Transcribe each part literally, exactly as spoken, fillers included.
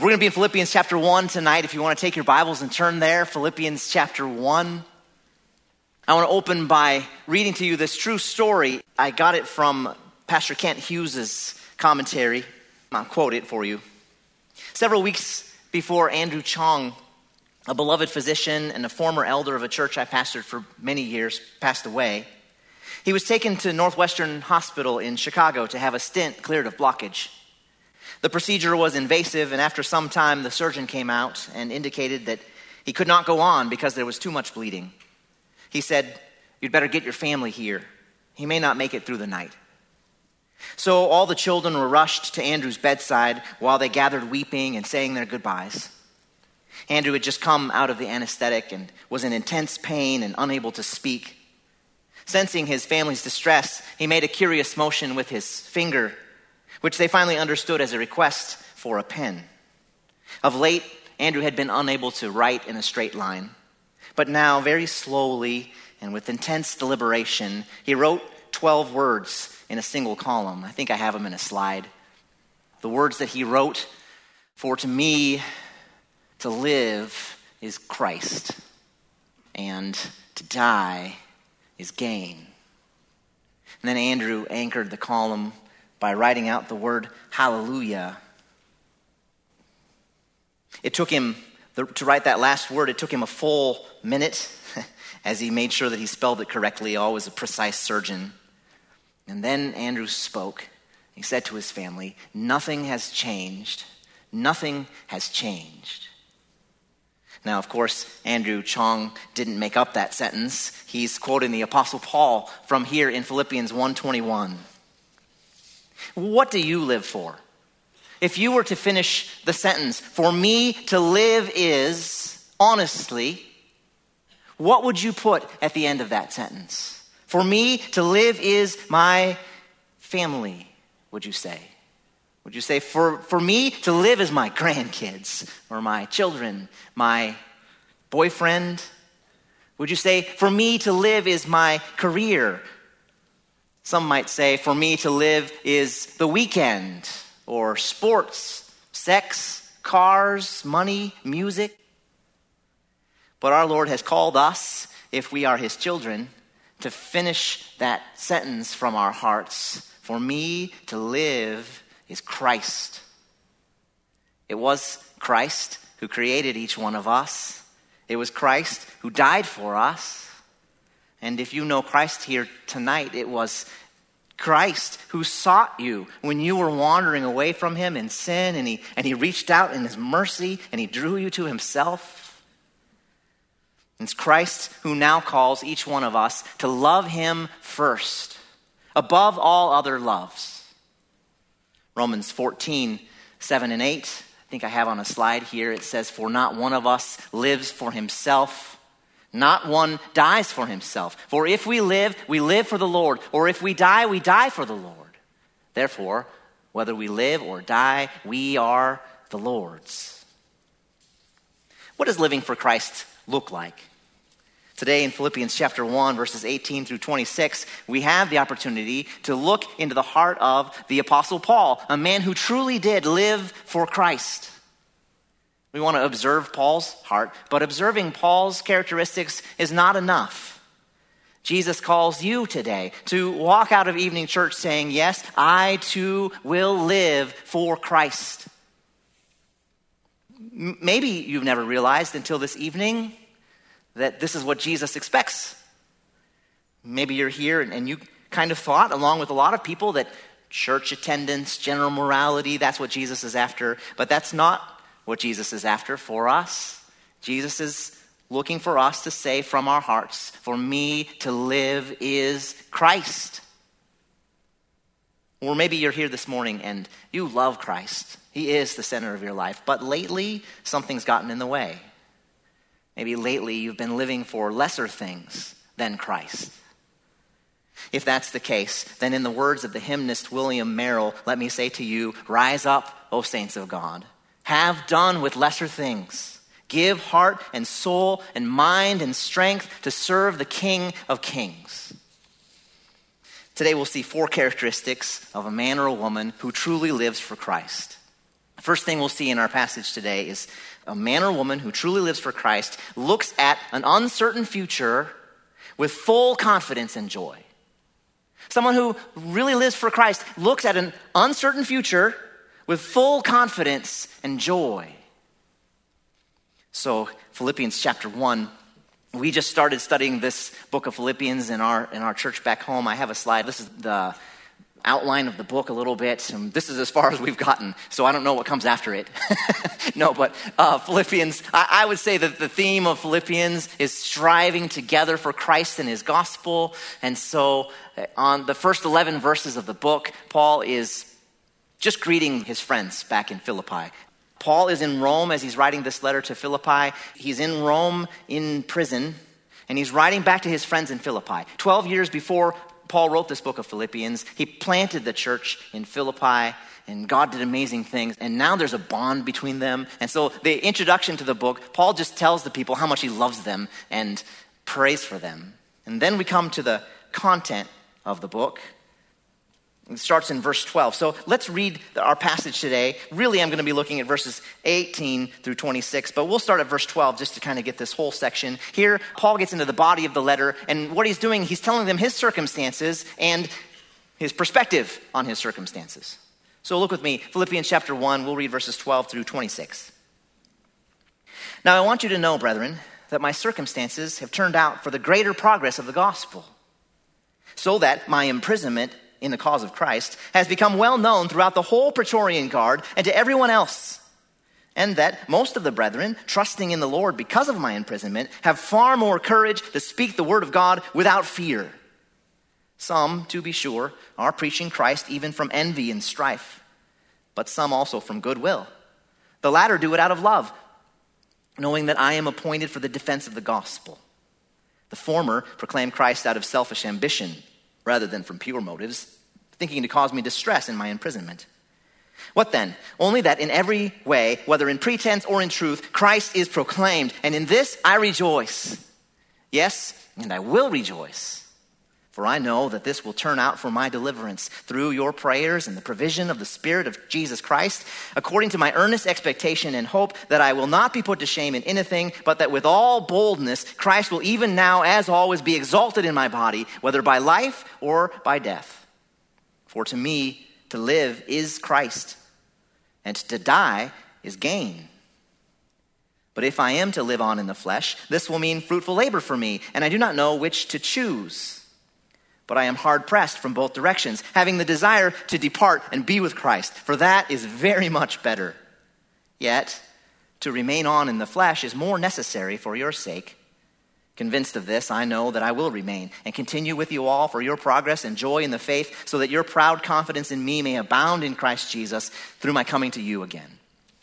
We're going to be in Philippians chapter one tonight. If you want to take your Bibles and turn there, Philippians chapter one. I want to open by reading to you this true story. I got it from Pastor Kent Hughes' commentary. I'll quote it for you. Several weeks before Andrew Chong, a beloved physician and a former elder of a church I pastored for many years, passed away, he was taken to Northwestern Hospital in Chicago to have a stent cleared of blockage. The procedure was invasive, and after some time, the surgeon came out and indicated that he could not go on because there was too much bleeding. He said, "You'd better get your family here. He may not make it through the night." So all the children were rushed to Andrew's bedside while they gathered weeping and saying their goodbyes. Andrew had just come out of the anesthetic and was in intense pain and unable to speak. Sensing his family's distress, he made a curious motion with his finger, which they finally understood as a request for a pen. Of late, Andrew had been unable to write in a straight line. But now, very slowly and with intense deliberation, he wrote twelve words in a single column. I think I have them in a slide. The words that he wrote, "For to me, to live is Christ, and to die is gain." And then Andrew anchored the column by writing out the word hallelujah. It took him, to write that last word, it took him a full minute as he made sure that he spelled it correctly, always a precise surgeon. And then Andrew spoke. He said to his family, "Nothing has changed. Nothing has changed." Now, of course, Andrew Chong didn't make up that sentence. He's quoting the Apostle Paul from here in Philippians one twenty-one. What do you live for? If you were to finish the sentence, "For me to live is," honestly, what would you put at the end of that sentence? For me to live is my family, would you say? Would you say, for, for me to live is my grandkids or my children, my boyfriend? Would you say, for me to live is my career? Some might say, for me to live is the weekend, or sports, sex, cars, money, music. But our Lord has called us, if we are his children, to finish that sentence from our hearts. For me to live is Christ. It was Christ who created each one of us. It was Christ who died for us. And if you know Christ here tonight, it was Christ who sought you when you were wandering away from him in sin, and he, and he reached out in his mercy and he drew you to himself. It's Christ who now calls each one of us to love him first, above all other loves. Romans fourteen, seven and eight, I think I have on a slide here. It says, "For not one of us lives for himself. Not one dies for himself. For if we live, we live for the Lord. Or if we die, we die for the Lord. Therefore, whether we live or die, we are the Lord's." What does living for Christ look like? Today in Philippians chapter one, verses eighteen through twenty-six, we have the opportunity to look into the heart of the Apostle Paul, a man who truly did live for Christ. We want to observe Paul's heart, but observing Paul's characteristics is not enough. Jesus calls you today to walk out of evening church saying, "Yes, I too will live for Christ." M- maybe you've never realized until this evening that this is what Jesus expects. Maybe you're here and, and you kind of thought, along with a lot of people, that church attendance, general morality, that's what Jesus is after, but that's not what Jesus is after for us. Jesus is looking for us to say from our hearts, "For me to live is Christ." Or maybe you're here this morning and you love Christ. He is the center of your life. But lately, something's gotten in the way. Maybe lately you've been living for lesser things than Christ. If that's the case, then in the words of the hymnist William Merrill, let me say to you, rise up, O saints of God. Have done with lesser things. Give heart and soul and mind and strength to serve the King of Kings. Today we'll see four characteristics of a man or a woman who truly lives for Christ. First thing we'll see in our passage today is a man or woman who truly lives for Christ looks at an uncertain future with full confidence and joy. Someone who really lives for Christ looks at an uncertain future with full confidence and joy. So Philippians chapter one, we just started studying this book of Philippians in our in our church back home. I have a slide. This is the outline of the book a little bit. And this is as far as we've gotten, so I don't know what comes after it. No, but uh, Philippians, I, I would say that the theme of Philippians is striving together for Christ and his gospel. And so on the first eleven verses of the book, Paul is just greeting his friends back in Philippi. Paul is in Rome as he's writing this letter to Philippi. He's in Rome in prison, and he's writing back to his friends in Philippi. Twelve years before Paul wrote this book of Philippians, he planted the church in Philippi, and God did amazing things. And now there's a bond between them. And so the introduction to the book, Paul just tells the people how much he loves them and prays for them. And then we come to the content of the book. It starts in verse twelve. So let's read our passage today. Really, I'm going to be looking at verses eighteen through twenty-six, but we'll start at verse twelve just to kind of get this whole section. Here, Paul gets into the body of the letter, and what he's doing, he's telling them his circumstances and his perspective on his circumstances. So look with me, Philippians chapter one, we'll read verses twelve through twenty-six. Now I want you to know, brethren, that my circumstances have turned out for the greater progress of the gospel, so that my imprisonment in the cause of Christ has become well known throughout the whole Praetorian Guard and to everyone else, and that most of the brethren, trusting in the Lord because of my imprisonment, have far more courage to speak the word of God without fear. Some, to be sure, are preaching Christ even from envy and strife, but some also from goodwill. The latter do it out of love, knowing that I am appointed for the defense of the gospel. The former proclaim Christ out of selfish ambition, rather than from pure motives, thinking to cause me distress in my imprisonment. What then? Only that in every way, whether in pretense or in truth, Christ is proclaimed, and in this I rejoice. Yes, and I will rejoice, for I know that this will turn out for my deliverance through your prayers and the provision of the Spirit of Jesus Christ, according to my earnest expectation and hope that I will not be put to shame in anything, but that with all boldness Christ will even now, as always, be exalted in my body, whether by life or by death. For to me to live is Christ, and to die is gain. But if I am to live on in the flesh, this will mean fruitful labor for me, and I do not know which to choose. But I am hard-pressed from both directions, having the desire to depart and be with Christ, for that is very much better. Yet, to remain on in the flesh is more necessary for your sake. Convinced of this, I know that I will remain and continue with you all for your progress and joy in the faith, so that your proud confidence in me may abound in Christ Jesus through my coming to you again.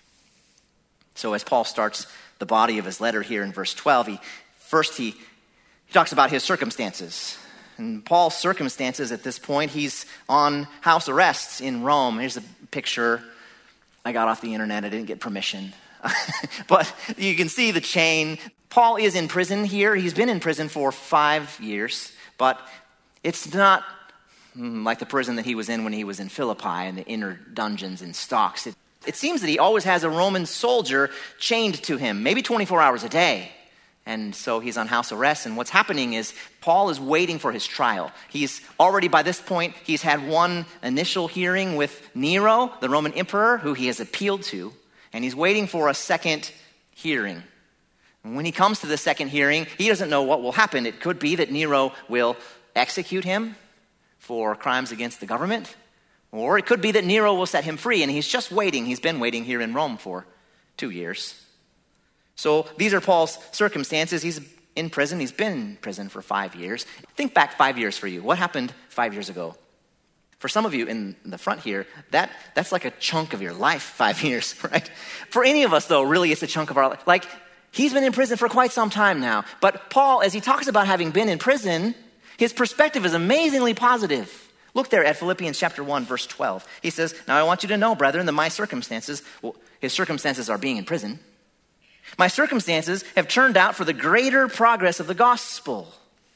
So as Paul starts the body of his letter here in verse twelve, he, first he, he talks about his circumstances. And Paul's circumstances at this point, he's on house arrest in Rome. Here's a picture I got off the internet. I didn't get permission. But you can see the chain. Paul is in prison here. He's been in prison for five years. But it's not like the prison that he was in when he was in Philippi in the inner dungeons and stocks. It, it seems that he always has a Roman soldier chained to him, maybe twenty-four hours a day. And so he's on house arrest, and what's happening is Paul is waiting for his trial. He's already, by this point, he's had one initial hearing with Nero, the Roman emperor, who he has appealed to, and he's waiting for a second hearing. And when he comes to the second hearing, he doesn't know what will happen. It could be that Nero will execute him for crimes against the government, or it could be that Nero will set him free, and he's just waiting. He's been waiting here in Rome for two years. So these are Paul's circumstances. He's in prison. He's been in prison for five years. Think back five years for you. What happened five years ago? For some of you in the front here, that, that's like a chunk of your life, five years, right? For any of us, though, really it's a chunk of our life. Like, he's been in prison for quite some time now. But Paul, as he talks about having been in prison, his perspective is amazingly positive. Look there at Philippians chapter one, verse twelve. He says, now I want you to know, brethren, that my circumstances, well, his circumstances are being in prison. My circumstances have turned out for the greater progress of the gospel.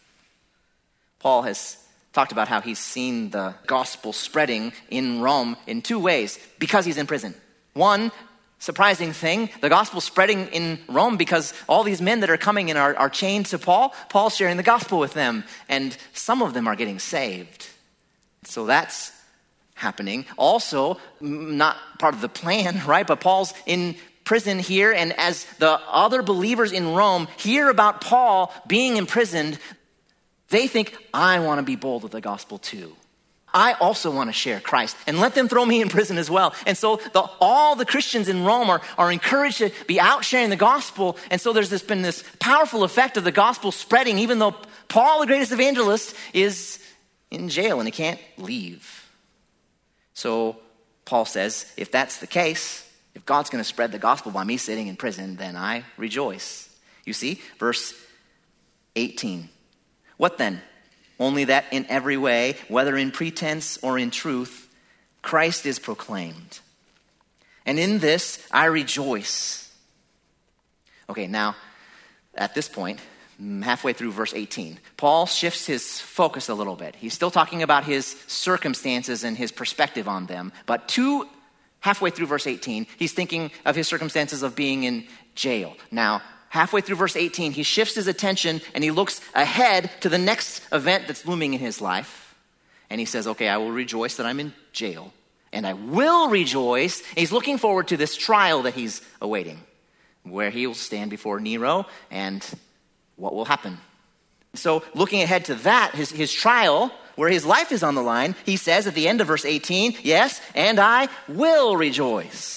Paul has talked about how he's seen the gospel spreading in Rome in two ways. Because he's in prison. One surprising thing, the gospel's spreading in Rome because all these men that are coming in are, are chained to Paul. Paul's sharing the gospel with them, and some of them are getting saved. So that's happening. Also, not part of the plan, right? But Paul's in prison here, and as the other believers in Rome hear about Paul being imprisoned, they think, I want to be bold with the gospel too. I also want to share Christ, and let them throw me in prison as well. And so the, all the Christians in Rome are, are encouraged to be out sharing the gospel. And so there's this, been this powerful effect of the gospel spreading, even though Paul, the greatest evangelist, is in jail and he can't leave. So Paul says, if that's the case, if God's going to spread the gospel by me sitting in prison, then I rejoice. You see, verse eighteen. What then? Only that in every way, whether in pretense or in truth, Christ is proclaimed. And in this I rejoice. Okay, now, at this point, halfway through verse eighteen, Paul shifts his focus a little bit. He's still talking about his circumstances and his perspective on them. But two, halfway through verse eighteen, he's thinking of his circumstances of being in jail. Now, halfway through verse eighteen, he shifts his attention and he looks ahead to the next event that's looming in his life. And he says, okay, I will rejoice that I'm in jail. And I will rejoice. And he's looking forward to this trial that he's awaiting, where he will stand before Nero and what will happen. So looking ahead to that, his, his trial, where his life is on the line, he says at the end of verse eighteen, yes, and I will rejoice.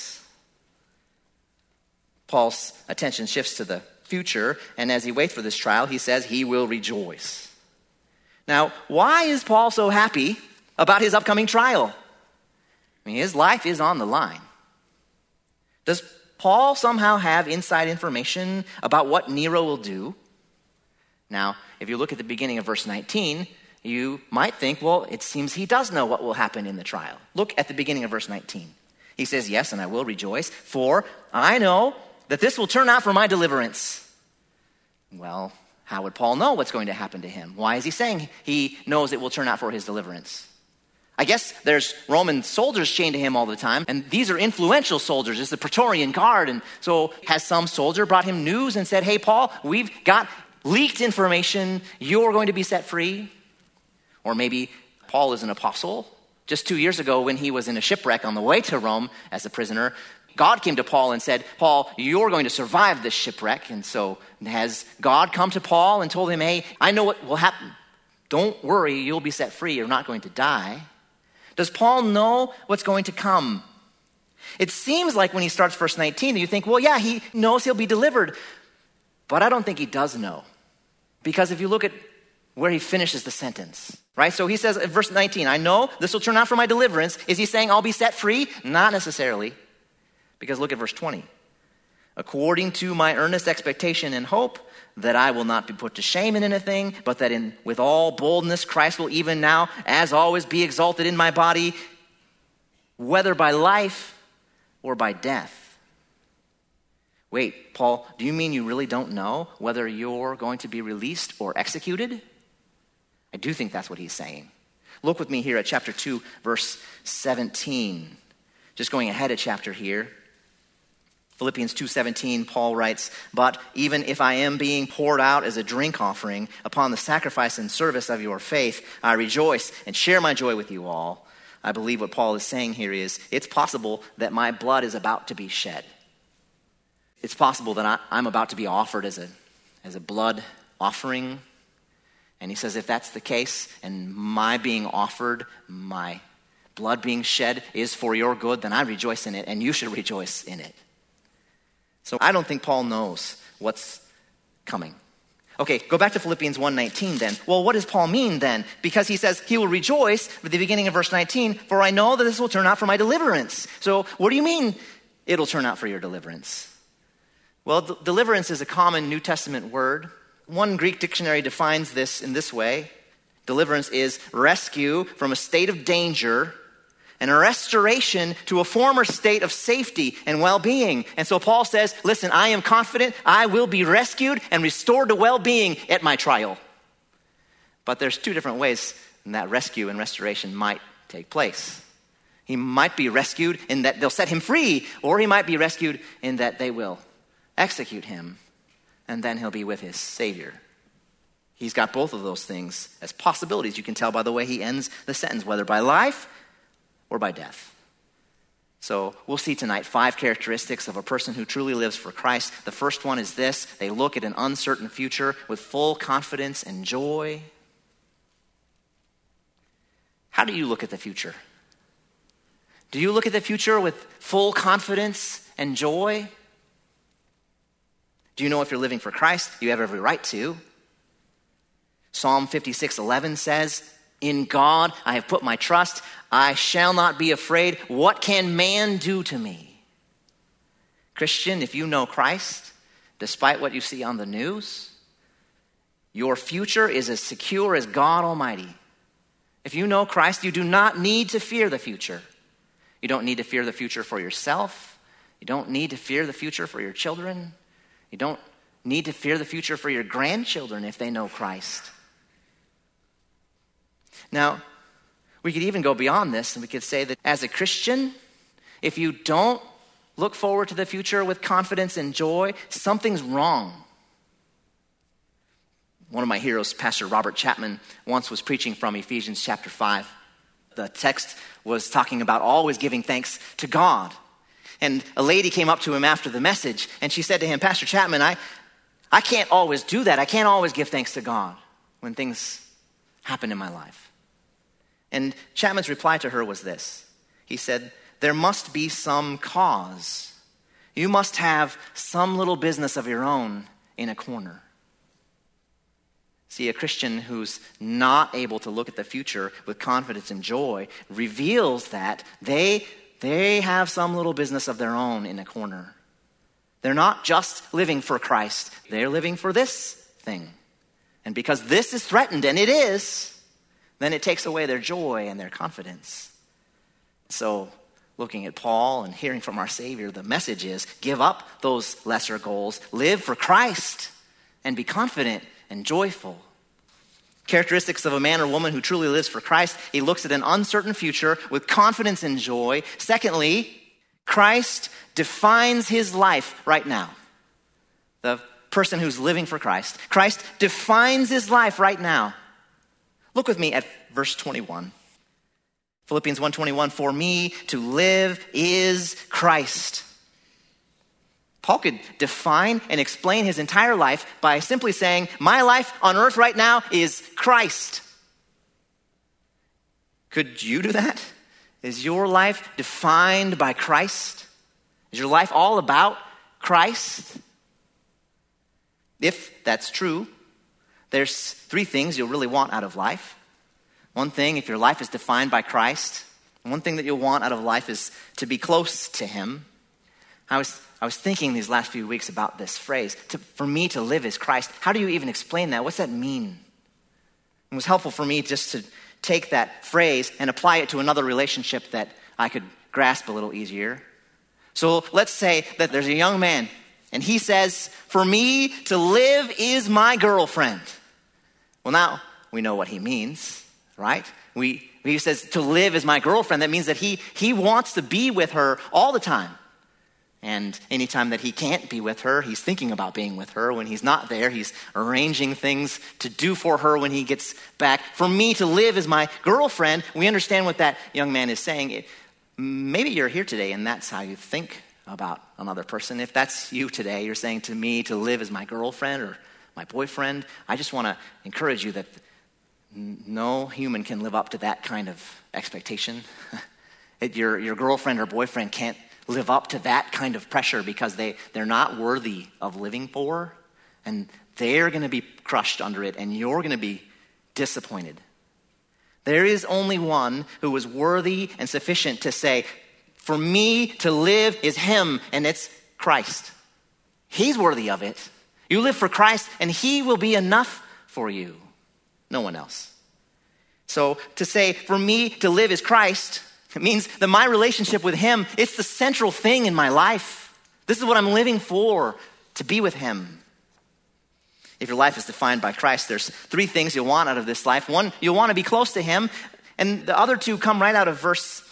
Paul's attention shifts to the future, and as he waits for this trial, he says he will rejoice. Now, why is Paul so happy about his upcoming trial? I mean, his life is on the line. Does Paul somehow have inside information about what Nero will do? Now, if you look at the beginning of verse nineteen, you might think, well, it seems he does know what will happen in the trial. Look at the beginning of verse nineteen. He says, yes, and I will rejoice, for I know that this will turn out for my deliverance. Well, how would Paul know what's going to happen to him? Why is he saying he knows it will turn out for his deliverance? I guess there's Roman soldiers chained to him all the time, and these are influential soldiers. It's the Praetorian Guard, and so has some soldier brought him news and said, hey, Paul, we've got leaked information. You're going to be set free. Or maybe Paul is an apostle. Just two years ago when he was in a shipwreck on the way to Rome as a prisoner, God came to Paul and said, Paul, you're going to survive this shipwreck. And so has God come to Paul and told him, hey, I know what will happen. Don't worry, you'll be set free. You're not going to die. Does Paul know what's going to come? It seems like when he starts verse nineteen, you think, well, yeah, he knows he'll be delivered. But I don't think he does know. Because if you look at where he finishes the sentence, right? So he says in verse nineteen, I know this will turn out for my deliverance. Is he saying I'll be set free? Not necessarily. Because look at verse twenty. According to my earnest expectation and hope that I will not be put to shame in anything, but that in with all boldness Christ will even now, as always, be exalted in my body, whether by life or by death. Wait, Paul, do you mean you really don't know whether you're going to be released or executed? I do think that's what he's saying. Look with me here at chapter two, verse seventeen. Just going ahead of chapter here. Philippians two seventeen, Paul writes, but even if I am being poured out as a drink offering upon the sacrifice and service of your faith, I rejoice and share my joy with you all. I believe what Paul is saying here is, it's possible that my blood is about to be shed. It's possible that I, I'm about to be offered as a, as a blood offering. And he says, if that's the case, and my being offered, my blood being shed is for your good, then I rejoice in it, and you should rejoice in it. So I don't think Paul knows what's coming. Okay, go back to Philippians one nineteen then. Well, what does Paul mean then? Because he says he will rejoice at the beginning of verse nineteen, for I know that this will turn out for my deliverance. So what do you mean it'll turn out for your deliverance? Well, d- deliverance is a common New Testament word. One Greek dictionary defines this in this way. Deliverance is rescue from a state of danger and a restoration to a former state of safety and well-being. And so Paul says, listen, I am confident I will be rescued and restored to well-being at my trial. But there's two different ways that rescue and restoration might take place. He might be rescued in that they'll set him free, or he might be rescued in that they will execute him, and then he'll be with his Savior. He's got both of those things as possibilities. You can tell by the way he ends the sentence, whether by life or by death. So we'll see tonight five characteristics of a person who truly lives for Christ. The first one is this: they look at an uncertain future with full confidence and joy. How do you look at the future? Do you look at the future with full confidence and joy? Do you know if you're living for Christ? You have every right to. Psalm fifty-six eleven says, "In God I have put my trust. I shall not be afraid. What can man do to me?" Christian, if you know Christ, despite what you see on the news, your future is as secure as God Almighty. If you know Christ, you do not need to fear the future. You don't need to fear the future for yourself. You don't need to fear the future for your children. You don't need to fear the future for your grandchildren if they know Christ. Now, we could even go beyond this, and we could say that as a Christian, if you don't look forward to the future with confidence and joy, something's wrong. One of my heroes, Pastor Robert Chapman, once was preaching from Ephesians chapter five. The text was talking about always giving thanks to God. And a lady came up to him after the message, and she said to him, "Pastor Chapman, I, I can't always do that. I can't always give thanks to God when things happen in my life." And Chapman's reply to her was this. He said, "There must be some cause. You must have some little business of your own in a corner." See, a Christian who's not able to look at the future with confidence and joy reveals that they, they have some little business of their own in a corner. They're not just living for Christ. They're living for this thing. And because this is threatened, and it is, then it takes away their joy and their confidence. So, looking at Paul and hearing from our Savior, the message is, give up those lesser goals, live for Christ, and be confident and joyful. Characteristics of a man or woman who truly lives for Christ: he looks at an uncertain future with confidence and joy. Secondly, Christ defines his life right now. The person who's living for Christ. Christ defines his life right now. Look with me at verse twenty-one. Philippians one twenty-one, "For me to live is Christ." Paul could define and explain his entire life by simply saying, my life on earth right now is Christ. Could you do that? Is your life defined by Christ? Is your life all about Christ? If that's true, there's three things you'll really want out of life. One thing, if your life is defined by Christ, one thing that you'll want out of life is to be close to him. I was I was thinking these last few weeks about this phrase, to, for me to live is Christ. How do you even explain that? What's that mean? It was helpful for me just to take that phrase and apply it to another relationship that I could grasp a little easier. So let's say that there's a young man, and he says, for me to live is my girlfriend. Well, now we know what he means, right? We, he says to live is my girlfriend. That means that he, he wants to be with her all the time. And anytime that he can't be with her, he's thinking about being with her. When he's not there, he's arranging things to do for her when he gets back. For me to live as my girlfriend, we understand what that young man is saying. It, maybe you're here today and that's how you think about another person. If that's you today, you're saying to me to live as my girlfriend or my boyfriend. I just want to encourage you that no human can live up to that kind of expectation. it, your, your girlfriend or boyfriend can't live up to that kind of pressure because they, they're not worthy of living for, and they're going to be crushed under it, and you're going to be disappointed. There is only one who is worthy and sufficient to say, for me to live is him, and it's Christ. He's worthy of it. You live for Christ, and he will be enough for you. No one else. So to say, for me to live is Christ, it means that my relationship with him, it's the central thing in my life. This is what I'm living for, to be with him. If your life is defined by Christ, there's three things you'll want out of this life. One, you'll want to be close to him. And the other two come right out of verse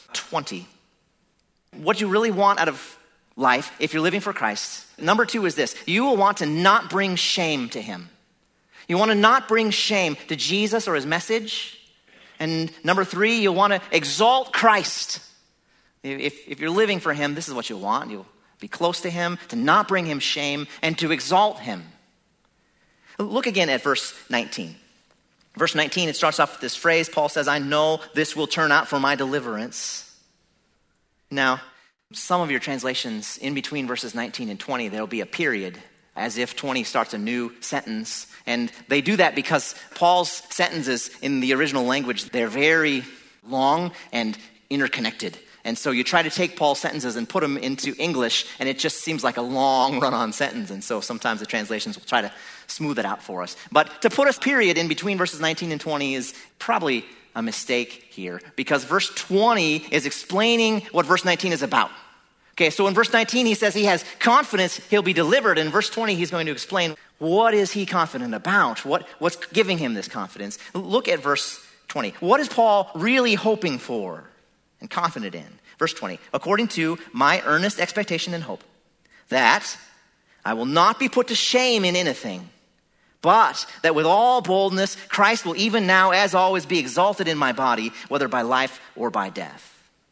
twenty. What you really want out of life, if you're living for Christ, number two is this. You will want to not bring shame to him. You want to not bring shame to Jesus or his message. And number three, you'll want to exalt Christ. If, if you're living for him, this is what you want. You'll be close to him, to not bring him shame, and to exalt him. Look again at verse nineteen. Verse nineteen, it starts off with this phrase. Paul says, I know this will turn out for my deliverance. Now, some of your translations, in between verses nineteen and twenty, there'll be a period, as if twenty starts a new sentence. And they do that because Paul's sentences in the original language, they're very long and interconnected. And so you try to take Paul's sentences and put them into English, and it just seems like a long run-on sentence. And so sometimes the translations will try to smooth it out for us. But to put a period in between verses nineteen and twenty is probably a mistake here, because verse twenty is explaining what verse nineteen is about. Okay, so in verse nineteen, he says he has confidence he'll be delivered. In verse twenty, he's going to explain what is he confident about? What, what's giving him this confidence? Look at verse twenty. What is Paul really hoping for and confident in? Verse twenty, according to my earnest expectation and hope, that I will not be put to shame in anything, but that with all boldness, Christ will even now, as always, be exalted in my body, whether by life or by death.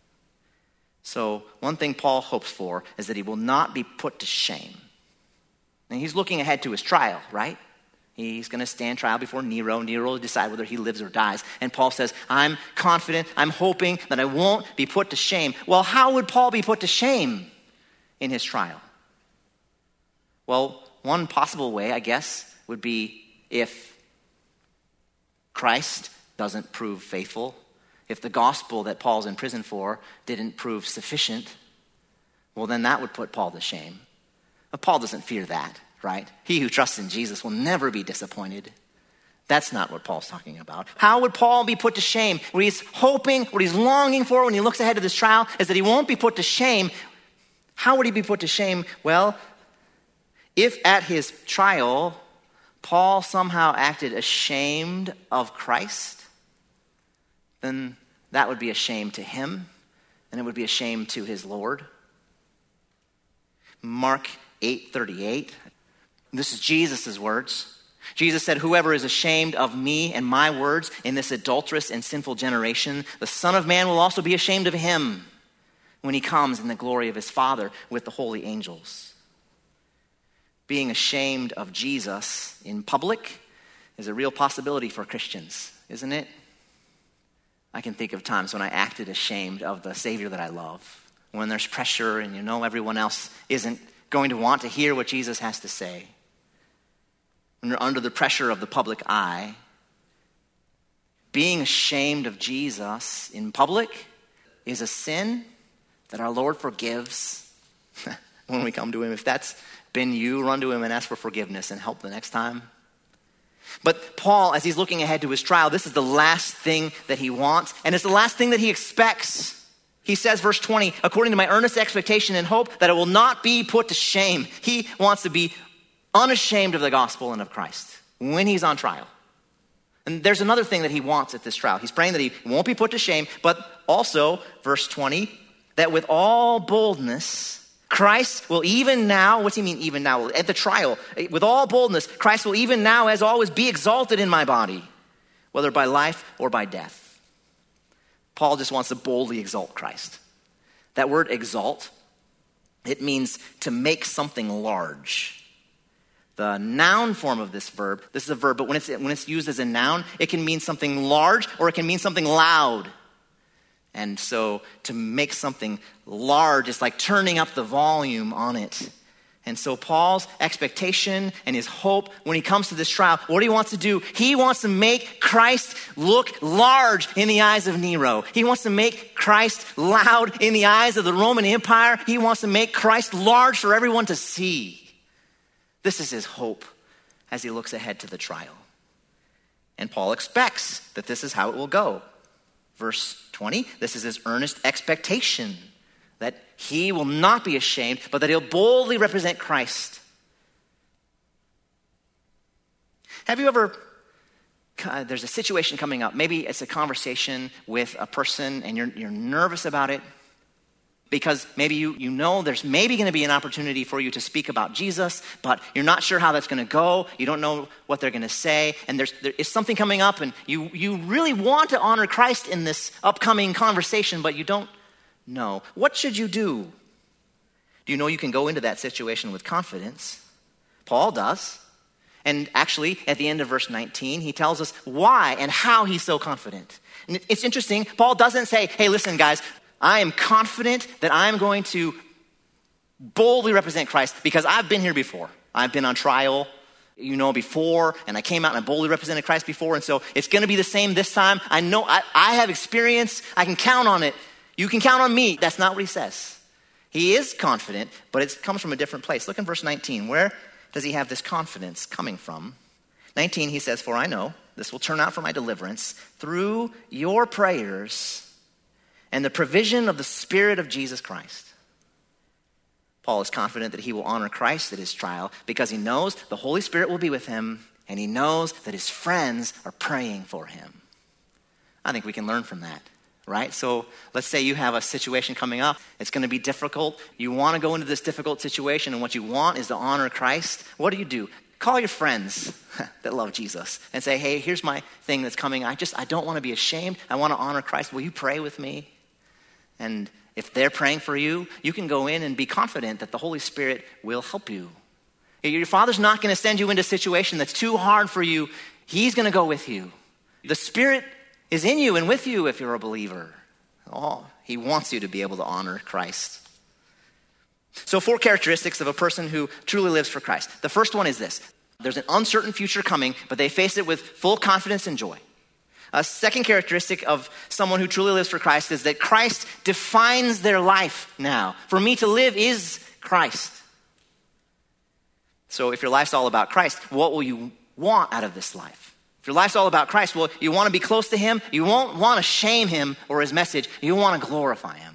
So one thing Paul hopes for is that he will not be put to shame. And he's looking ahead to his trial, right? He's going to stand trial before Nero. Nero will decide whether he lives or dies. And Paul says, I'm confident, I'm hoping that I won't be put to shame. Well, how would Paul be put to shame in his trial? Well, one possible way, I guess, would be if Christ doesn't prove faithful, if the gospel that Paul's in prison for didn't prove sufficient, well, then that would put Paul to shame. But Paul doesn't fear that, right? He who trusts in Jesus will never be disappointed. That's not what Paul's talking about. How would Paul be put to shame? What he's hoping, what he's longing for when he looks ahead to this trial is that he won't be put to shame. How would he be put to shame? Well, if at his trial, Paul somehow acted ashamed of Christ, then that would be a shame to him, and it would be a shame to his Lord. Mark eight thirty-eight, this is Jesus' words. Jesus said, whoever is ashamed of me and my words in this adulterous and sinful generation, the Son of Man will also be ashamed of him when he comes in the glory of his Father with the holy angels. Being ashamed of Jesus in public is a real possibility for Christians, isn't it? I can think of times when I acted ashamed of the Savior that I love, when there's pressure and you know everyone else isn't going to want to hear what Jesus has to say. When you're under the pressure of the public eye, being ashamed of Jesus in public is a sin that our Lord forgives when we come to him. If that's been you, run to him and ask for forgiveness and help the next time. But Paul, as he's looking ahead to his trial, this is the last thing that he wants, and it's the last thing that he expects. He says, verse twenty, according to my earnest expectation and hope that it will not be put to shame. He wants to be unashamed of the gospel and of Christ when he's on trial. And there's another thing that he wants at this trial. He's praying that he won't be put to shame, but also, verse twenty, that with all boldness, Christ will even now, what's he mean even now? At the trial, with all boldness, Christ will even now, as always, be exalted in my body, whether by life or by death. Paul just wants to boldly exalt Christ. That word exalt, it means to make something large. The noun form of this verb, this is a verb, but when it's, when it's used as a noun, it can mean something large or it can mean something loud. And so to make something large is like turning up the volume on it. And so Paul's expectation and his hope when he comes to this trial, what he wants to do, he wants to make Christ look large in the eyes of Nero. He wants to make Christ loud in the eyes of the Roman Empire. He wants to make Christ large for everyone to see. This is his hope as he looks ahead to the trial. And Paul expects that this is how it will go. Verse twenty, this is his earnest expectation that he will not be ashamed, but that he'll boldly represent Christ. Have you ever there's a situation coming up. Maybe it's a conversation with a person and you're, you're nervous about it because maybe you, you know there's maybe going to be an opportunity for you to speak about Jesus, but you're not sure how that's going to go. You don't know what they're going to say. And there's there is something coming up and you, you really want to honor Christ in this upcoming conversation, but you don't know. What should you do? Do you know you can go into that situation with confidence? Paul does. And actually, at the end of verse nineteen, he tells us why and how he's so confident. And it's interesting. Paul doesn't say, hey, listen, guys, I am confident that I'm going to boldly represent Christ because I've been here before. I've been on trial, you know, before, and I came out and I boldly represented Christ before, and so it's going to be the same this time. I know I, I have experience. I can count on it. You can count on me. That's not what he says. He is confident, but it comes from a different place. Look in verse nineteen. Where does he have this confidence coming from? nineteen, he says, for I know this will turn out for my deliverance through your prayers and the provision of the Spirit of Jesus Christ. Paul is confident that he will honor Christ at his trial because he knows the Holy Spirit will be with him and he knows that his friends are praying for him. I think we can learn from that, right? So let's say you have a situation coming up. It's going to be difficult. You want to go into this difficult situation and what you want is to honor Christ. What do you do? Call your friends that love Jesus and say, hey, here's my thing that's coming. I just, I don't want to be ashamed. I want to honor Christ. Will you pray with me? And if they're praying for you, you can go in and be confident that the Holy Spirit will help you. Your Father's not going to send you into a situation that's too hard for you. He's going to go with you. The Spirit is in you and with you if you're a believer. Oh, he wants you to be able to honor Christ. So four characteristics of a person who truly lives for Christ. The first one is this. There's an uncertain future coming, but they face it with full confidence and joy. A second characteristic of someone who truly lives for Christ is that Christ defines their life now. For me to live is Christ. So if your life's all about Christ, what will you want out of this life? If your life's all about Christ, well, you want to be close to him. You won't want to shame him or his message. You want to glorify him.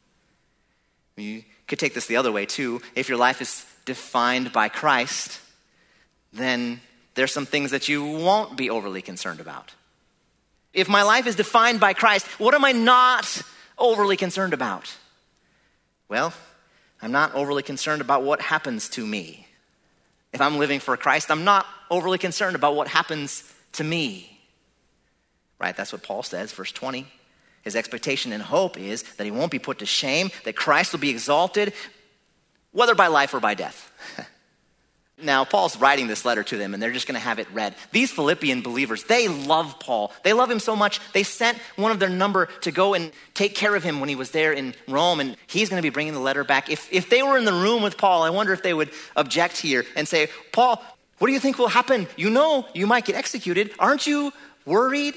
You could take this the other way too. If your life is defined by Christ, then there's some things that you won't be overly concerned about. If my life is defined by Christ, what am I not overly concerned about? Well, I'm not overly concerned about what happens to me. If I'm living for Christ, I'm not overly concerned about what happens to me. Right? That's what Paul says, verse twenty. His expectation and hope is that he won't be put to shame, that Christ will be exalted, whether by life or by death. Now, Paul's writing this letter to them, and they're just going to have it read. These Philippian believers, they love Paul. They love him so much, they sent one of their number to go and take care of him when he was there in Rome, and he's going to be bringing the letter back. If, if they were in the room with Paul, I wonder if they would object here and say, Paul, what do you think will happen? You know you might get executed. Aren't you worried?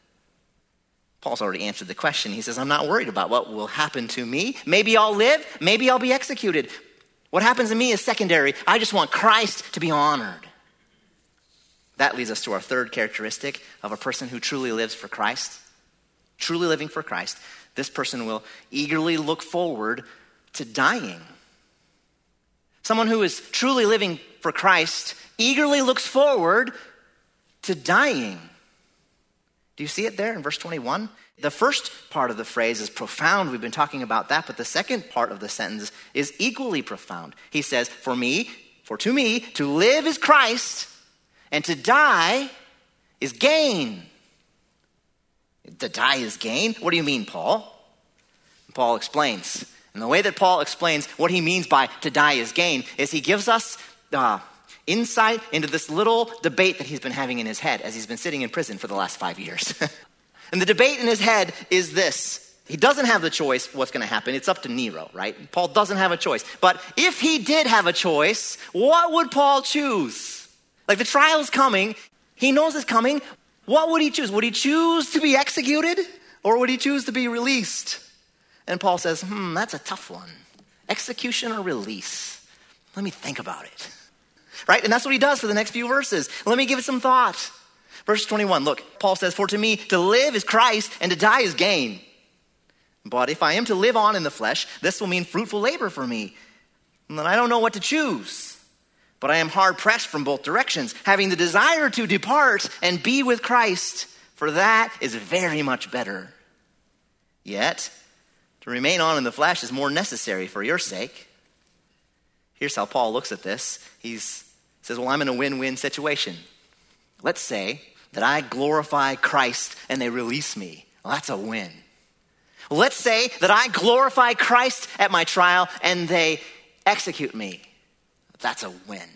Paul's already answered the question. He says, I'm not worried about what will happen to me. Maybe I'll live. Maybe I'll be executed. What happens to me is secondary. I just want Christ to be honored. That leads us to our third characteristic of a person who truly lives for Christ. Truly living for Christ. This person will eagerly look forward to dying. Someone who is truly living for Christ eagerly looks forward to dying. Do you see it there in verse twenty-one? The first part of the phrase is profound. We've been talking about that. But the second part of the sentence is equally profound. He says, for me, for to me, to live is Christ, and to die is gain. To die is gain? What do you mean, Paul? Paul explains. And the way that Paul explains what he means by to die is gain is he gives us uh, insight into this little debate that he's been having in his head as he's been sitting in prison for the last five years. And the debate in his head is this. He doesn't have the choice what's going to happen. It's up to Nero, right? Paul doesn't have a choice. But if he did have a choice, what would Paul choose? Like the trial's coming. He knows it's coming. What would he choose? Would he choose to be executed or would he choose to be released? And Paul says, hmm, that's a tough one. Execution or release? Let me think about it. Right? And that's what he does for the next few verses. Let me give it some thought. Verse twenty-one, look, Paul says, for to me to live is Christ and to die is gain. But if I am to live on in the flesh, this will mean fruitful labor for me. And then I don't know what to choose. But I am hard pressed from both directions, having the desire to depart and be with Christ, for that is very much better. Yet, to remain on in the flesh is more necessary for your sake. Here's how Paul looks at this. He says, well, I'm in a win-win situation. Let's say that I glorify Christ and they release me. Well, that's a win. Let's say that I glorify Christ at my trial and they execute me. That's a win.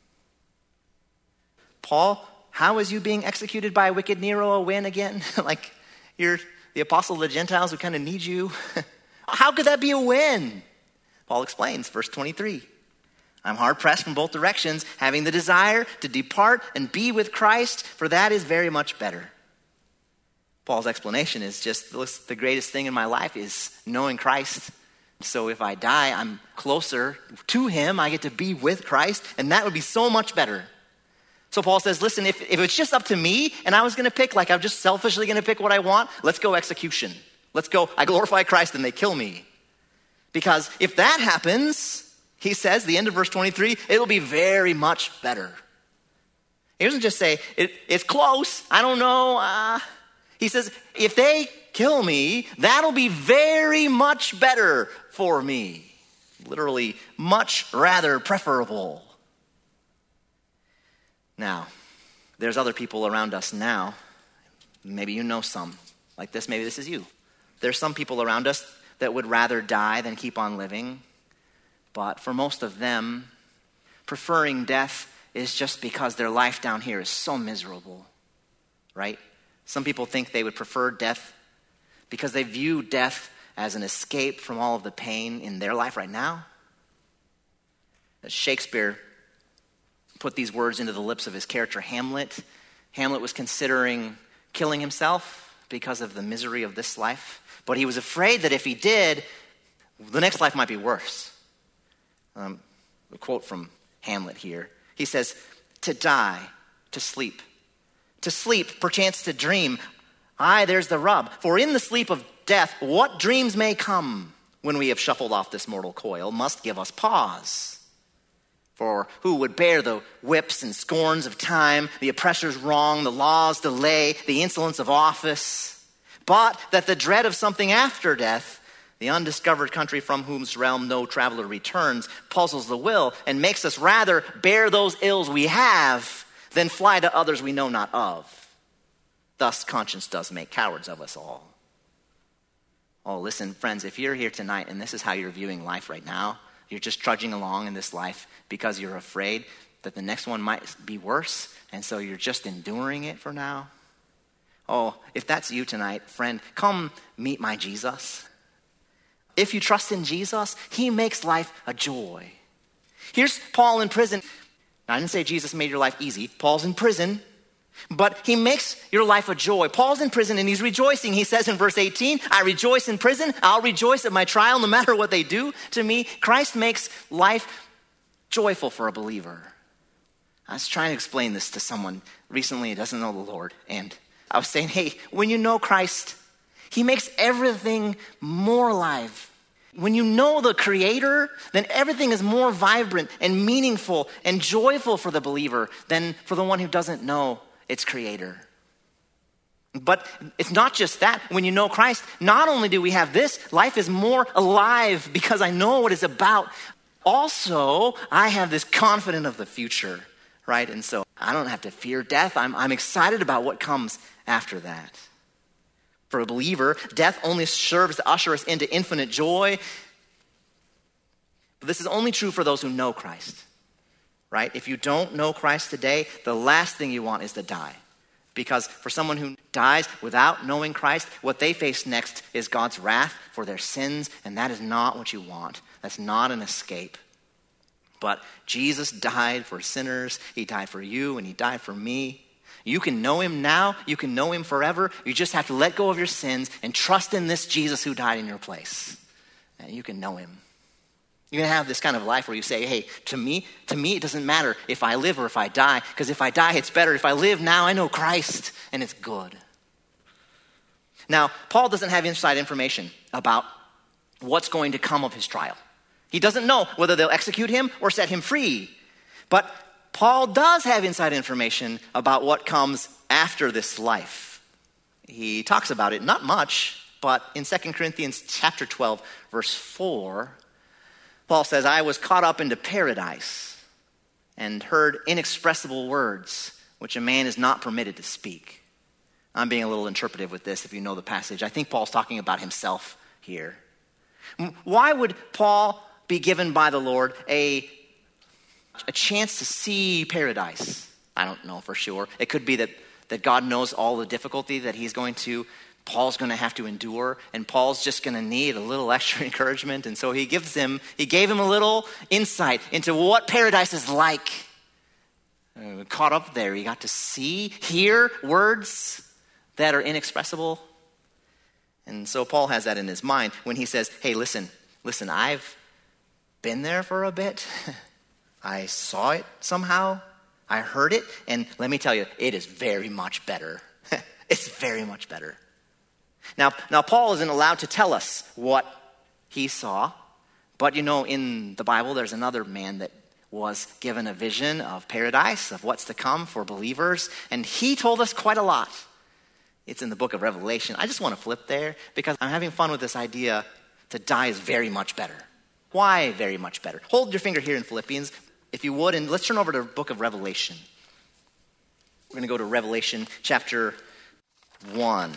Paul, how is you being executed by wicked Nero a win again? Like you're the apostle of the Gentiles who kind of need you. How could that be a win? Paul explains, verse twenty-three. I'm hard pressed from both directions, having the desire to depart and be with Christ, for that is very much better. Paul's explanation is just, the greatest thing in my life is knowing Christ. So if I die, I'm closer to him. I get to be with Christ, and that would be so much better. So Paul says, listen, if, if it's just up to me and I was going to pick, like I'm just selfishly going to pick what I want, let's go execution. Let's go, I glorify Christ and they kill me. Because if that happens, he says, the end of verse twenty-three, it'll be very much better. He doesn't just say, it, it's close, I don't know. Uh, he says, if they kill me, that'll be very much better for me. Literally, much rather preferable. Now, there's other people around us now. Maybe you know some like this. Maybe this is you. There's some people around us that would rather die than keep on living. But for most of them, preferring death is just because their life down here is so miserable, right? Some people think they would prefer death because they view death as an escape from all of the pain in their life right now. Shakespeare put these words into the lips of his character Hamlet. Hamlet was considering killing himself because of the misery of this life, but he was afraid that if he did, the next life might be worse. Um, a quote from Hamlet here. He says, to die, to sleep. To sleep, perchance to dream. Aye, there's the rub. For in the sleep of death, what dreams may come when we have shuffled off this mortal coil must give us pause. For who would bear the whips and scorns of time, the oppressor's wrong, the law's delay, the insolence of office, but that the dread of something after death, the undiscovered country from whose realm no traveler returns, puzzles the will and makes us rather bear those ills we have than fly to others we know not of. Thus conscience does make cowards of us all. Oh, listen, friends, if you're here tonight and this is how you're viewing life right now, you're just trudging along in this life because you're afraid that the next one might be worse, and so you're just enduring it for now. Oh, if that's you tonight, friend, come meet my Jesus. If you trust in Jesus, he makes life a joy. Here's Paul in prison. Now, I didn't say Jesus made your life easy. Paul's in prison, but he makes your life a joy. Paul's in prison and he's rejoicing. He says in verse eighteen, I rejoice in prison. I'll rejoice at my trial no matter what they do to me. Christ makes life joyful for a believer. I was trying to explain this to someone recently who doesn't know the Lord. And I was saying, hey, when you know Christ, he makes everything more alive. When you know the Creator, then everything is more vibrant and meaningful and joyful for the believer than for the one who doesn't know its Creator. But it's not just that. When you know Christ, not only do we have this, life is more alive because I know what it's about. Also, I have this confidence of the future, right? And so I don't have to fear death. I'm, I'm excited about what comes after that. For a believer, death only serves to usher us into infinite joy. But this is only true for those who know Christ, right? If you don't know Christ today, the last thing you want is to die. Because for someone who dies without knowing Christ, what they face next is God's wrath for their sins, and that is not what you want. That's not an escape. But Jesus died for sinners. He died for you, and he died for me. You can know him now. You can know him forever. You just have to let go of your sins and trust in this Jesus who died in your place. And you can know him. You can have this kind of life where you say, hey, to me, to me, it doesn't matter if I live or if I die, because if I die, it's better. If I live now, I know Christ, and it's good. Now, Paul doesn't have inside information about what's going to come of his trial. He doesn't know whether they'll execute him or set him free. But Paul does have inside information about what comes after this life. He talks about it, not much, but in Second Corinthians chapter twelve, verse four, Paul says, I was caught up into paradise and heard inexpressible words which a man is not permitted to speak. I'm being a little interpretive with this if you know the passage. I think Paul's talking about himself here. Why would Paul be given by the Lord a, a chance to see paradise? I don't know for sure. It could be that, that God knows all the difficulty that he's going to, Paul's going to have to endure, and Paul's just going to need a little extra encouragement. And so he gives him, he gave him a little insight into what paradise is like. Uh, caught up there, he got to see, hear words that are inexpressible. And so Paul has that in his mind when he says, hey, listen, listen, I've been there for a bit. I saw it somehow. I heard it. And let me tell you, it is very much better. It's very much better. Now, now, Paul isn't allowed to tell us what he saw. But, you know, in the Bible, there's another man that was given a vision of paradise, of what's to come for believers. And he told us quite a lot. It's in the book of Revelation. I just want to flip there because I'm having fun with this idea to die is very much better. Why very much better? Hold your finger here in Philippians, if you would, and let's turn over to the book of Revelation. We're going to go to Revelation chapter one.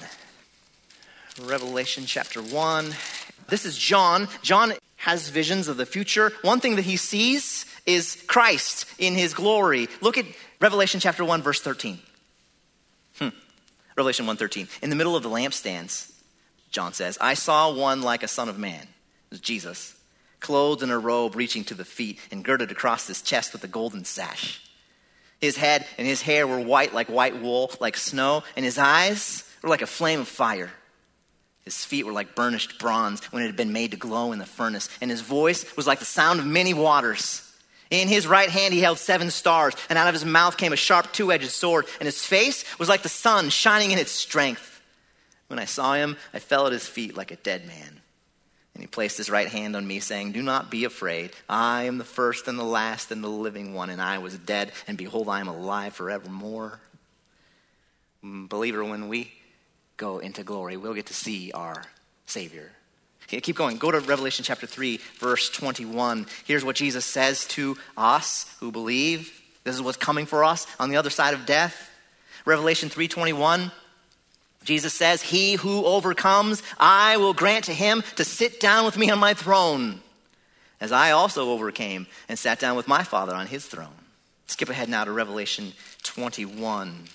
Revelation chapter one. This is John. John has visions of the future. One thing that he sees is Christ in his glory. Look at Revelation chapter one, verse thirteen. Hmm. Revelation one thirteen. In the middle of the lampstands, John says, I saw one like a son of man. It was Jesus, clothed in a robe reaching to the feet and girded across his chest with a golden sash. His head and his hair were white like white wool, like snow, and his eyes were like a flame of fire. His feet were like burnished bronze when it had been made to glow in the furnace, and his voice was like the sound of many waters. In his right hand he held seven stars, and out of his mouth came a sharp two-edged sword, and his face was like the sun shining in its strength. When I saw him, I fell at his feet like a dead man. And he placed his right hand on me, saying, do not be afraid. I am the first and the last and the living one, and I was dead, and behold, I am alive forevermore. Believer, when we go into glory, we'll get to see our Savior. Okay, keep going. Go to Revelation chapter three, verse twenty-one. Here's what Jesus says to us who believe. This is what's coming for us on the other side of death. Revelation three twenty-one. Jesus says, he who overcomes, I will grant to him to sit down with me on my throne, as I also overcame and sat down with my Father on his throne. Skip ahead now to Revelation twenty-one.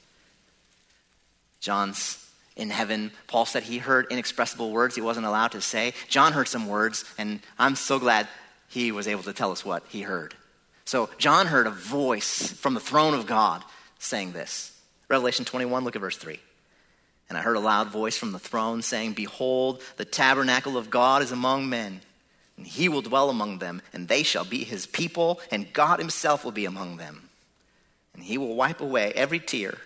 John's in heaven. Paul said he heard inexpressible words he wasn't allowed to say. John heard some words, and I'm so glad he was able to tell us what he heard. So John heard a voice from the throne of God saying this. Revelation twenty-one, look at verse three. And I heard a loud voice from the throne saying, behold, the tabernacle of God is among men, and he will dwell among them, and they shall be his people, and God himself will be among them. And he will wipe away every tear,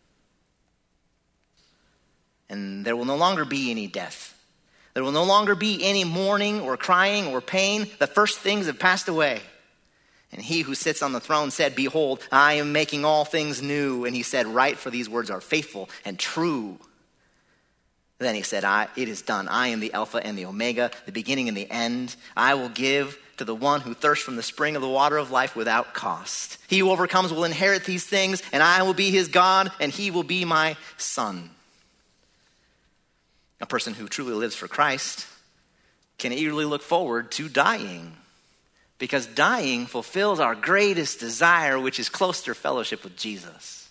and there will no longer be any death. There will no longer be any mourning or crying or pain. The first things have passed away. And he who sits on the throne said, behold, I am making all things new. And he said, write, for these words are faithful and true. Then he said, I, it is done. I am the Alpha and the Omega, the beginning and the end. I will give to the one who thirsts from the spring of the water of life without cost. He who overcomes will inherit these things, and I will be his God, and he will be my son. A person who truly lives for Christ can eagerly look forward to dying, because dying fulfills our greatest desire, which is closer fellowship with Jesus.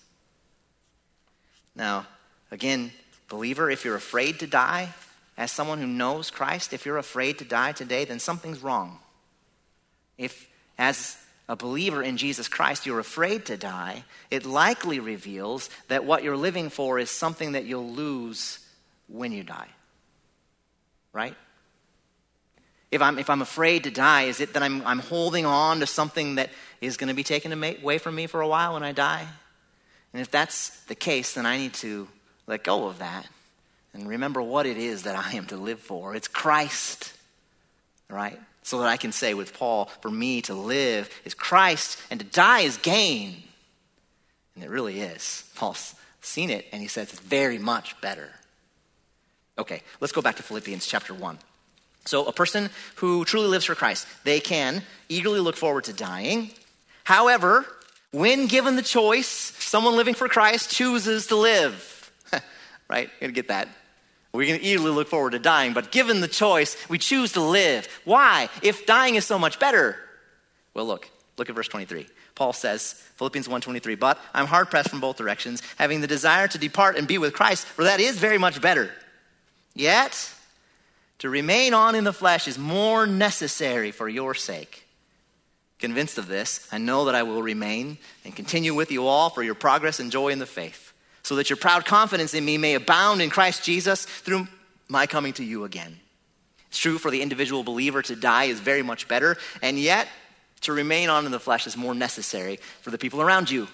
Now, again, believer, if you're afraid to die, as someone who knows Christ, if you're afraid to die today, then something's wrong. If, as a believer in Jesus Christ, you're afraid to die, it likely reveals that what you're living for is something that you'll lose when you die. Right? If I'm if I'm afraid to die, is it that I'm I'm holding on to something that is going to be taken away from me for a while when I die? And if that's the case, then I need to let go of that and remember what it is that I am to live for. It's Christ, right? so that I can say with Paul, for me to live is Christ and to die is gain. And it really is. Paul's seen it and he says it's very much better. Okay, let's go back to Philippians chapter one. So a person who truly lives for Christ, they can eagerly look forward to dying. However, when given the choice, someone living for Christ chooses to live. Right? You're going to get that. We're going to eagerly look forward to dying, but given the choice, we choose to live. Why? If dying is so much better. Well, look. Look at verse twenty-three. Paul says, Philippians one twenty-three, but I'm hard-pressed from both directions, having the desire to depart and be with Christ, for that is very much better. Yet, to remain on in the flesh is more necessary for your sake. Convinced of this, I know that I will remain and continue with you all for your progress and joy in the faith, so that your proud confidence in me may abound in Christ Jesus through my coming to you again. It's true for the individual believer to die is very much better, and yet to remain on in the flesh is more necessary for the people around you.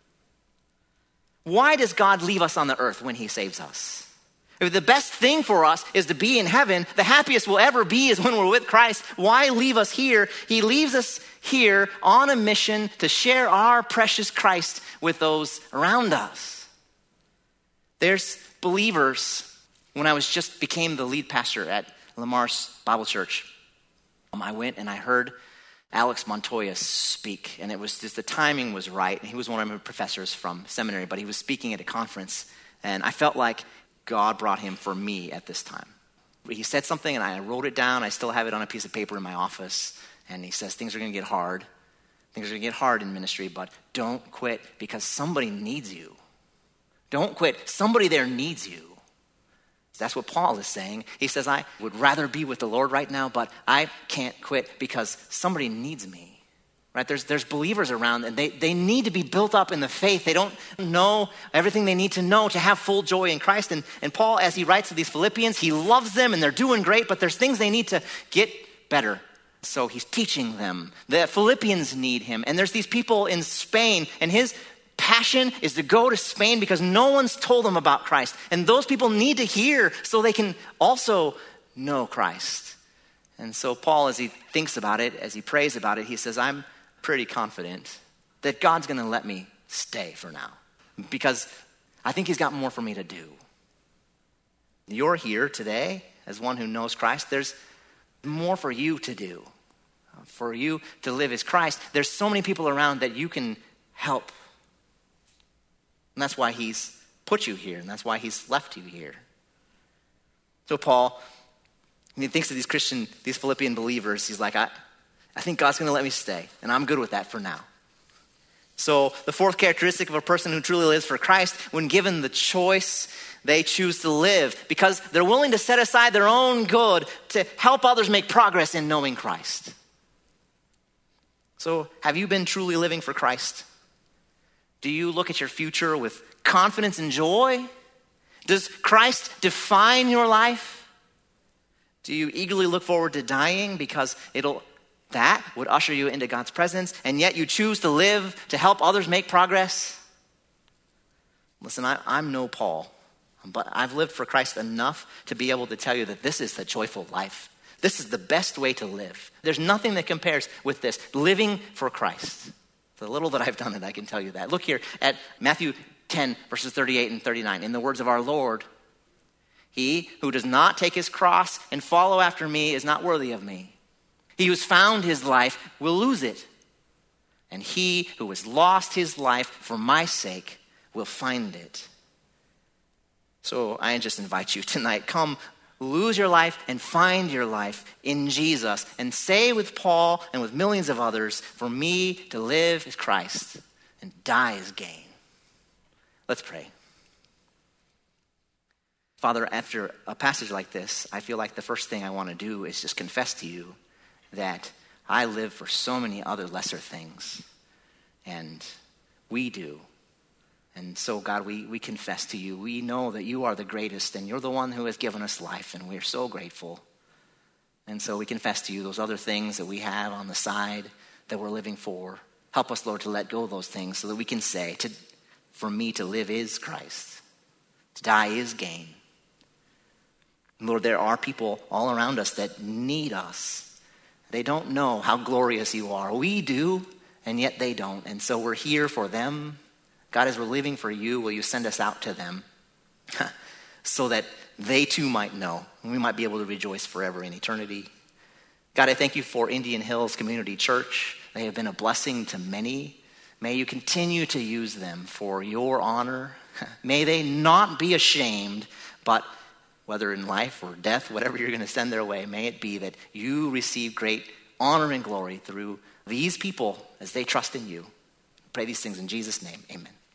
Why does God leave us on the earth when he saves us? If the best thing for us is to be in heaven, the happiest we'll ever be is when we're with Christ. Why leave us here? He leaves us here on a mission to share our precious Christ with those around us. There's believers, when I was just became the lead pastor at Lamar's Bible Church, um, I went and I heard Alex Montoya speak, and it was just the timing was right. He was one of my professors from seminary, but he was speaking at a conference, and I felt like God brought him for me at this time. He said something, and I wrote it down. I still have it on a piece of paper in my office, and he says, things are going to get hard. Things are going to get hard in ministry, but don't quit because somebody needs you. Don't quit. Somebody there needs you. That's what Paul is saying. He says, I would rather be with the Lord right now, but I can't quit because somebody needs me. Right? There's there's believers around, and they, they need to be built up in the faith. They don't know everything they need to know to have full joy in Christ. And, and Paul, as he writes to these Philippians, he loves them, and they're doing great, but there's things they need to get better. So he's teaching them. The Philippians need him. And there's these people in Spain, and his passion is to go to Spain because no one's told them about Christ. And those people need to hear so they can also know Christ. And so Paul, as he thinks about it, as he prays about it, he says, I'm pretty confident that God's going to let me stay for now because I think he's got more for me to do. You're here today as one who knows Christ. There's more for you to do. For you to live as Christ. There's so many people around that you can help. And that's why he's put you here, and that's why he's left you here. So Paul, when he thinks of these Christian, these Philippian believers, he's like, I, I think God's going to let me stay, and I'm good with that for now. So the fourth characteristic of a person who truly lives for Christ, when given the choice, they choose to live because they're willing to set aside their own good to help others make progress in knowing Christ. So have you been truly living for Christ? Do you look at your future with confidence and joy? Does Christ define your life? Do you eagerly look forward to dying because it'll that would usher you into God's presence, and yet you choose to live to help others make progress? Listen, I, I'm no Paul, but I've lived for Christ enough to be able to tell you that this is the joyful life. This is the best way to live. There's nothing that compares with this, living for Christ. The little that I've done it, I can tell you that. Look here at Matthew ten, verses thirty-eight and thirty-nine. In the words of our Lord, he who does not take his cross and follow after me is not worthy of me. He who's found his life will lose it. And he who has lost his life for my sake will find it. So I just invite you tonight, come lose your life and find your life in Jesus. And say with Paul and with millions of others, for me to live is Christ and die is gain. Let's pray. Father, after a passage like this, I feel like the first thing I want to do is just confess to you that I live for so many other lesser things. And we do. And so, God, we, we confess to you. We know that you are the greatest and you're the one who has given us life, and we're so grateful. And so we confess to you those other things that we have on the side that we're living for. Help us, Lord, to let go of those things so that we can say, to, for me to live is Christ. To die is gain. Lord, there are people all around us that need us. They don't know how glorious you are. We do, and yet they don't. And so we're here for them. God, as we're living for you, will you send us out to them so that they too might know, and we might be able to rejoice forever in eternity. God, I thank you for Indian Hills Community Church. They have been a blessing to many. May you continue to use them for your honor. May they not be ashamed, but whether in life or death, whatever you're going to send their way, may it be that you receive great honor and glory through these people as they trust in you. I pray these things in Jesus' name. Amen.